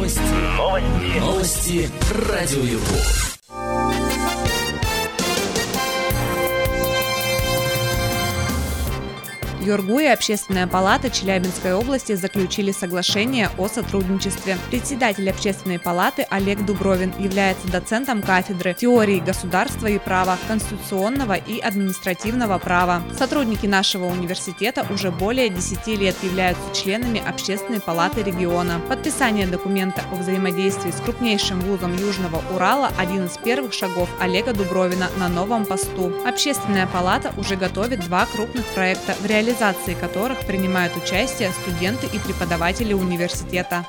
Новости Радио ЮрГУ. ЮрГУ и Общественная палата Челябинской области заключили соглашение о сотрудничестве. Председатель Общественной палаты Олег Дубровин является доцентом кафедры теории государства и права, конституционного и административного права. Сотрудники нашего университета уже более 10 лет являются членами Общественной палаты региона. Подписание документа о взаимодействии с крупнейшим вузом Южного Урала – один из первых шагов Олега Дубровина на новом посту. Общественная палата уже готовит 2 крупных проекта, в реализации которых принимают участие студенты и преподаватели университета.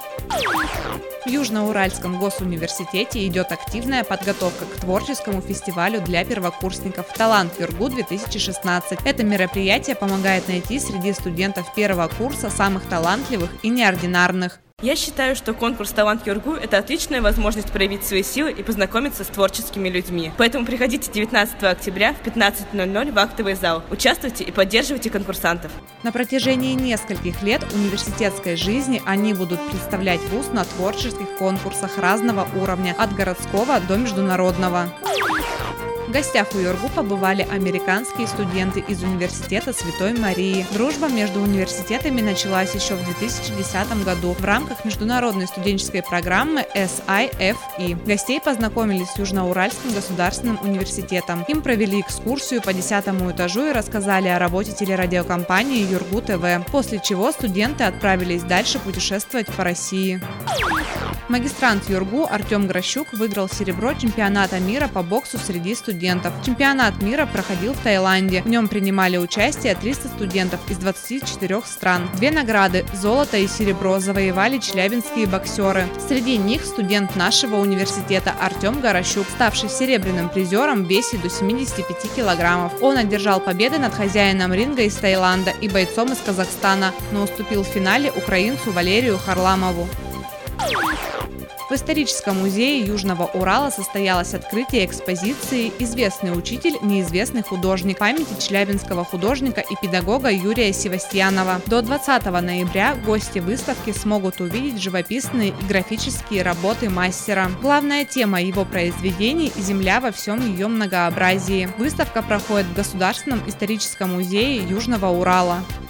В Южноуральском госуниверситете идет активная подготовка к творческому фестивалю для первокурсников «Талант ЮрГУ-2016». Это мероприятие помогает найти среди студентов первого курса самых талантливых и неординарных. Я считаю, что конкурс «Талант ЮрГУ» – это отличная возможность проявить свои силы и познакомиться с творческими людьми. Поэтому приходите 19 октября в 15:00 в актовый зал. Участвуйте и поддерживайте конкурсантов. На протяжении нескольких лет университетской жизни они будут представлять вуз на творческих конкурсах разного уровня, от городского до международного. В гостях у ЮрГУ побывали американские студенты из Университета Святой Марии. Дружба между университетами началась еще в 2010 году в рамках международной студенческой программы SIFE. Гостей познакомились с Южноуральским государственным университетом. Им провели экскурсию по 10-му этажу и рассказали о работе телерадиокомпании ЮрГУ ТВ, после чего студенты отправились дальше путешествовать по России. Магистрант ЮрГУ Артем Гращук выиграл серебро чемпионата мира по боксу среди студентов. Чемпионат мира проходил в Таиланде. В нем принимали участие 300 студентов из 24 стран. 2 награды – золото и серебро – завоевали челябинские боксеры. Среди них студент нашего университета Артем Гращук, ставший серебряным призером в весе до 75 килограммов. Он одержал победы над хозяином ринга из Таиланда и бойцом из Казахстана, но уступил в финале украинцу Валерию Харламову. В историческом музее Южного Урала состоялось открытие экспозиции «Известный учитель, неизвестный художник» памяти челябинского художника и педагога Юрия Севастьянова. До 20 ноября гости выставки смогут увидеть живописные и графические работы мастера. Главная тема его произведений – земля во всем ее многообразии. Выставка проходит в Государственном историческом музее Южного Урала.